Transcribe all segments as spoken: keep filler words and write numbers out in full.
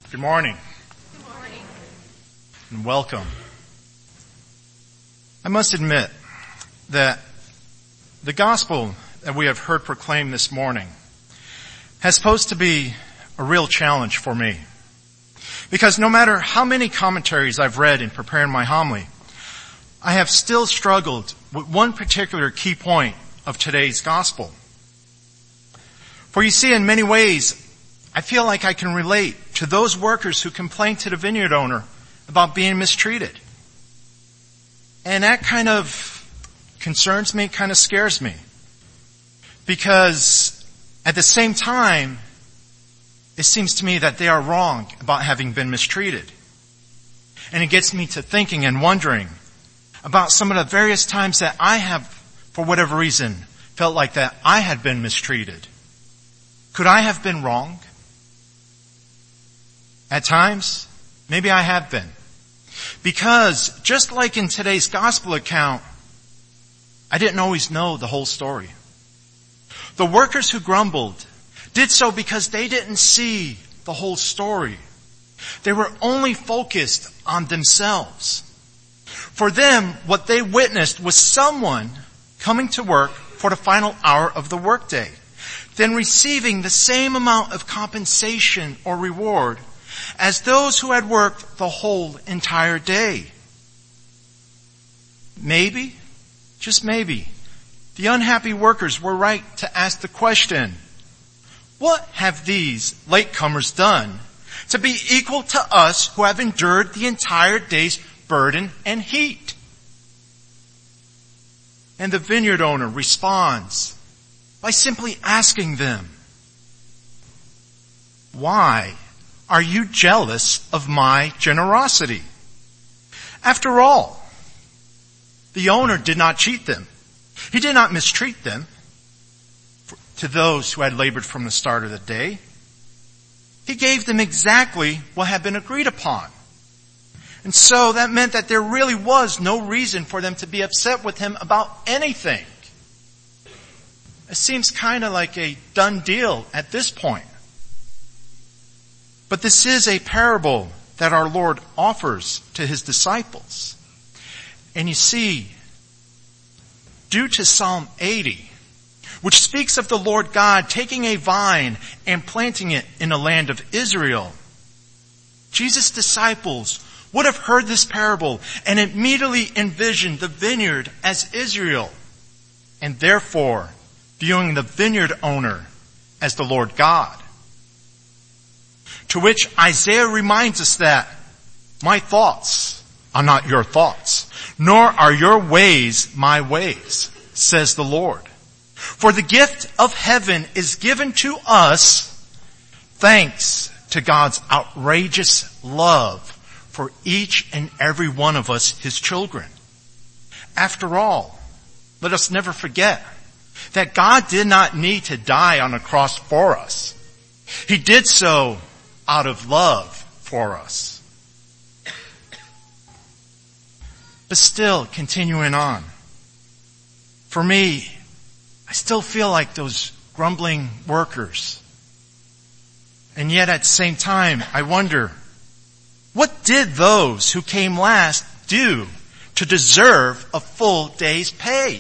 Good morning. Good morning. And welcome. I must admit that the gospel that we have heard proclaimed this morning has posed to be a real challenge for me. Because no matter how many commentaries I've read in preparing my homily, I have still struggled with one particular key point of today's gospel. For you see, in many ways, I feel like I can relate to those workers who complain to the vineyard owner about being mistreated. And that kind of concerns me, kind of scares me. Because at the same time, it seems to me that they are wrong about having been mistreated. And it gets me to thinking and wondering about some of the various times that I have, for whatever reason, felt like that I had been mistreated. Could I have been wrong? At times, maybe I have been. Because just like in today's gospel account, I didn't always know the whole story. The workers who grumbled did so because they didn't see the whole story. They were only focused on themselves. For them, what they witnessed was someone coming to work for the final hour of the workday, then receiving the same amount of compensation or reward as those who had worked the whole entire day. Maybe, just maybe, the unhappy workers were right to ask the question, what have these latecomers done to be equal to us who have endured the entire day's burden and heat? And the vineyard owner responds by simply asking them, why are you jealous of my generosity? After all, the owner did not cheat them. He did not mistreat them. To those who had labored from the start of the day, he gave them exactly what had been agreed upon. And so that meant that there really was no reason for them to be upset with him about anything. It seems kind of like a done deal at this point. But this is a parable that our Lord offers to his disciples. And you see, due to Psalm eighty, which speaks of the Lord God taking a vine and planting it in the land of Israel, Jesus' disciples would have heard this parable and immediately envisioned the vineyard as Israel, and therefore viewing the vineyard owner as the Lord God. To which Isaiah reminds us that my thoughts are not your thoughts, nor are your ways my ways, says the Lord. For the gift of heaven is given to us thanks to God's outrageous love for each and every one of us, his children. After all, let us never forget that God did not need to die on a cross for us. He did so out of love for us. But still, continuing on, for me, I still feel like those grumbling workers. And yet at the same time, I wonder, what did those who came last do to deserve a full day's pay?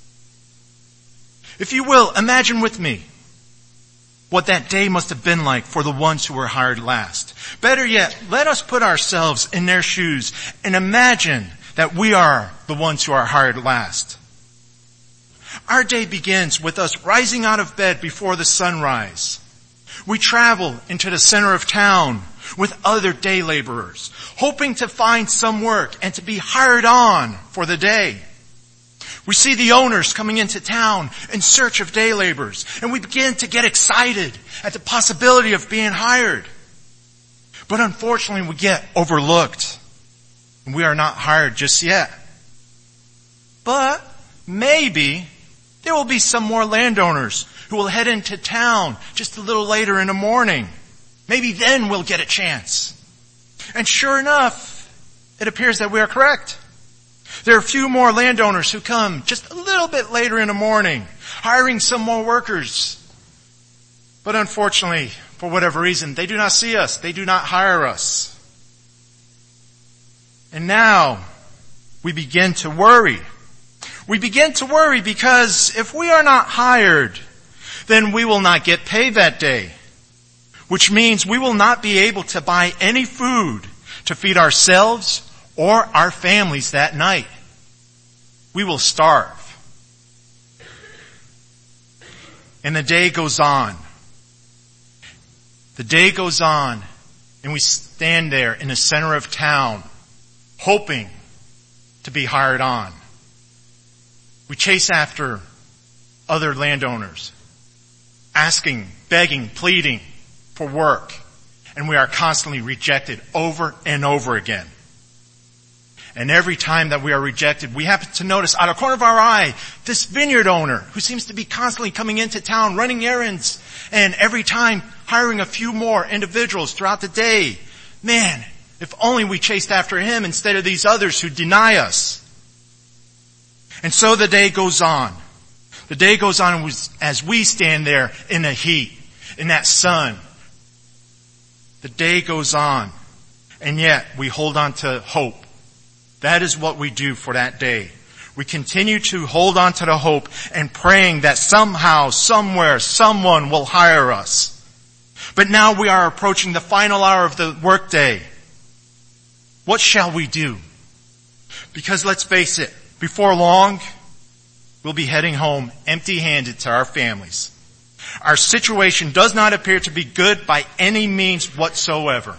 If you will, imagine with me what that day must have been like for the ones who were hired last. Better yet, let us put ourselves in their shoes and imagine that we are the ones who are hired last. Our day begins with us rising out of bed before the sunrise. We travel into the center of town with other day laborers, hoping to find some work and to be hired on for the day. We see the owners coming into town in search of day laborers, and we begin to get excited at the possibility of being hired. But unfortunately, we get overlooked, and we are not hired just yet. But maybe there will be some more landowners who will head into town just a little later in the morning. Maybe then we'll get a chance. And sure enough, it appears that we are correct. There are a few more landowners who come just a little bit later in the morning, hiring some more workers. But unfortunately, for whatever reason, they do not see us. They do not hire us. And now we begin to worry. We begin to worry because if we are not hired, then we will not get paid that day, which means we will not be able to buy any food to feed ourselves or our families that night. We will starve. And the day goes on. The day goes on, and we stand there in the center of town, hoping to be hired on. We chase after other landowners, asking, begging, pleading for work, and we are constantly rejected over and over again. And every time that we are rejected, we happen to notice out of the corner of our eye this vineyard owner who seems to be constantly coming into town, running errands, and every time hiring a few more individuals throughout the day. Man, if only we chased after him instead of these others who deny us. And so the day goes on. The day goes on as we stand there in the heat, in that sun. The day goes on, and yet we hold on to hope. That is what we do for that day. We continue to hold on to the hope and praying that somehow, somewhere, someone will hire us. But now we are approaching the final hour of the workday. What shall we do? Because let's face it, before long, we'll be heading home empty-handed to our families. Our situation does not appear to be good by any means whatsoever.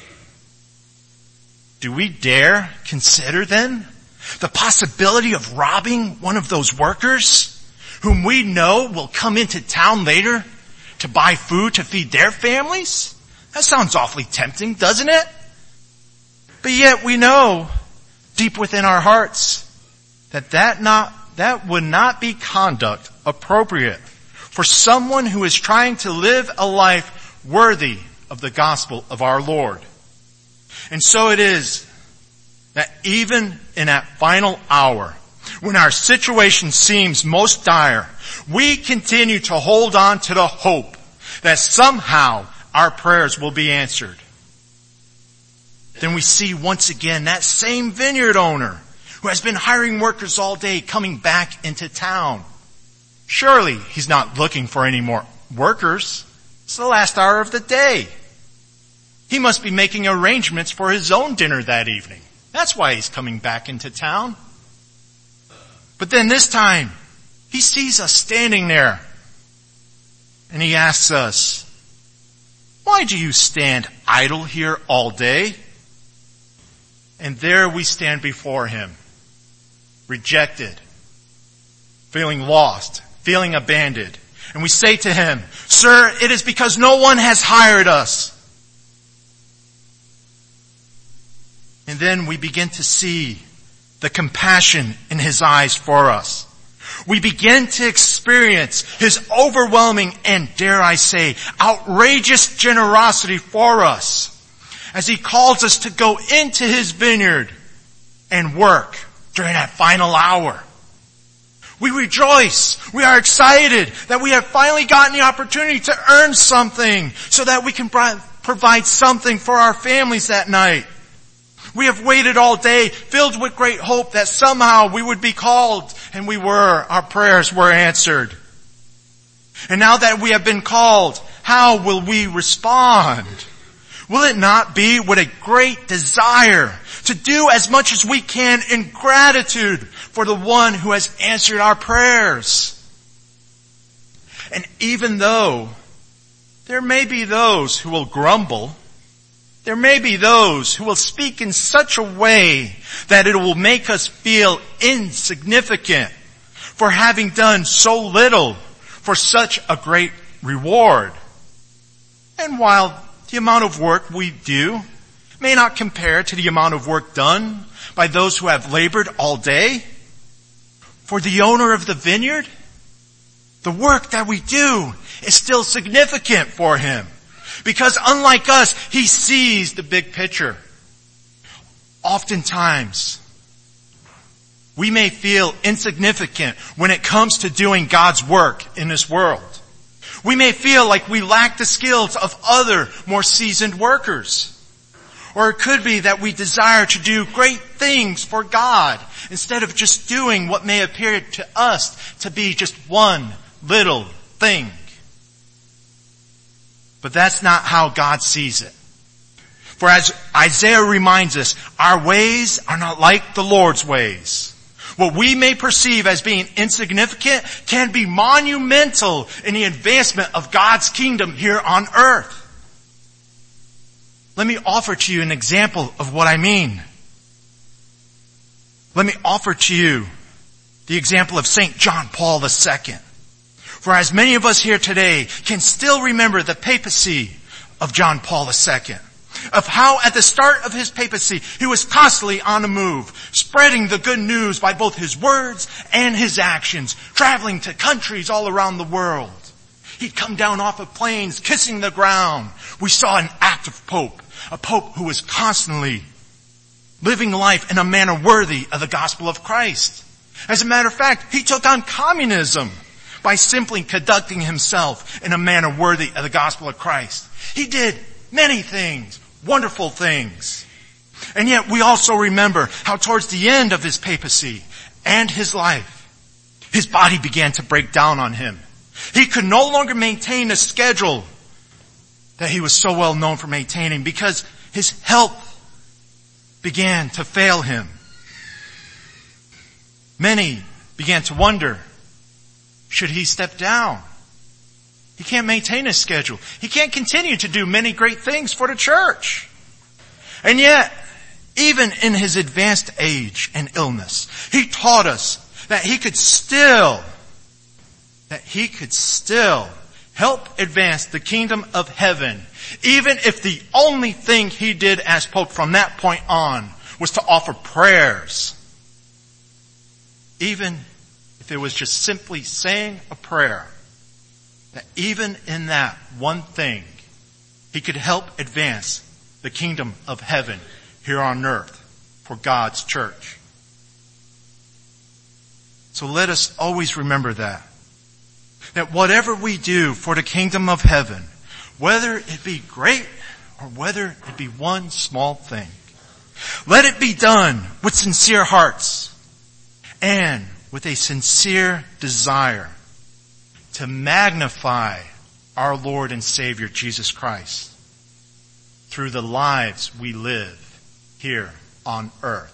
Do we dare consider then the possibility of robbing one of those workers whom we know will come into town later to buy food to feed their families? That sounds awfully tempting, doesn't it? But yet we know deep within our hearts that that not, that would not be conduct appropriate for someone who is trying to live a life worthy of the gospel of our Lord. And so it is that even in that final hour, when our situation seems most dire, we continue to hold on to the hope that somehow our prayers will be answered. Then we see once again that same vineyard owner who has been hiring workers all day coming back into town. Surely he's not looking for any more workers. It's the last hour of the day. He must be making arrangements for his own dinner that evening. That's why he's coming back into town. But then this time, he sees us standing there. And he asks us, "Why do you stand idle here all day?" And there we stand before him, rejected, feeling lost, feeling abandoned. And we say to him, "Sir, it is because no one has hired us." And then we begin to see the compassion in his eyes for us. We begin to experience his overwhelming and, dare I say, outrageous generosity for us as he calls us to go into his vineyard and work during that final hour. We rejoice. We are excited that we have finally gotten the opportunity to earn something so that we can provide something for our families that night. We have waited all day, filled with great hope that somehow we would be called, and we were. Our prayers were answered. And now that we have been called, how will we respond? Will it not be with a great desire to do as much as we can in gratitude for the one who has answered our prayers? And even though there may be those who will grumble, there may be those who will speak in such a way that it will make us feel insignificant for having done so little for such a great reward. And while the amount of work we do may not compare to the amount of work done by those who have labored all day, for the owner of the vineyard, the work that we do is still significant for him. Because unlike us, he sees the big picture. Oftentimes, we may feel insignificant when it comes to doing God's work in this world. We may feel like we lack the skills of other, more seasoned workers. Or it could be that we desire to do great things for God instead of just doing what may appear to us to be just one little thing. But that's not how God sees it. For as Isaiah reminds us, our ways are not like the Lord's ways. What we may perceive as being insignificant can be monumental in the advancement of God's kingdom here on earth. Let me offer to you an example of what I mean. Let me offer to you the example of Saint John Paul the Second. For as many of us here today can still remember the papacy of John Paul the Second, of how at the start of his papacy he was constantly on the move, spreading the good news by both his words and his actions, traveling to countries all around the world. He'd come down off of planes, kissing the ground. We saw an active pope, a pope who was constantly living life in a manner worthy of the gospel of Christ. As a matter of fact, he took on communism by simply conducting himself in a manner worthy of the gospel of Christ. He did many things, wonderful things. And yet we also remember how towards the end of his papacy and his life, his body began to break down on him. He could no longer maintain the schedule that he was so well known for maintaining because his health began to fail him. Many began to wonder, should he step down? He can't maintain his schedule. He can't continue to do many great things for the church. And yet, even in his advanced age and illness, he taught us that he could still, that he could still help advance the kingdom of heaven, even if the only thing he did as Pope from that point on was to offer prayers. Even if it was just simply saying a prayer, that even in that one thing, he could help advance the kingdom of heaven here on earth for God's church. So let us always remember that. That whatever we do for the kingdom of heaven, whether it be great or whether it be one small thing, let it be done with sincere hearts and with a sincere desire to magnify our Lord and Savior Jesus Christ through the lives we live here on earth.